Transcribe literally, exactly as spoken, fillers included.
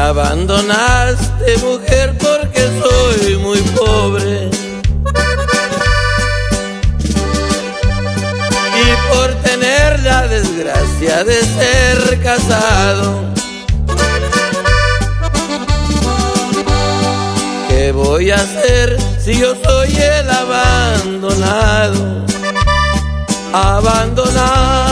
abandonaste, mujer, porque soy muy pobre. Y por tener la desgracia de ser casado, ¿qué voy a hacer si yo soy el abandonado? Abandonado.